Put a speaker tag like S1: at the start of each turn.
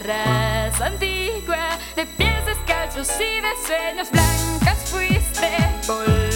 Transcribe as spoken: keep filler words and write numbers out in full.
S1: raza antigua, de pies descalzos y de sueños blancas fuiste. Vol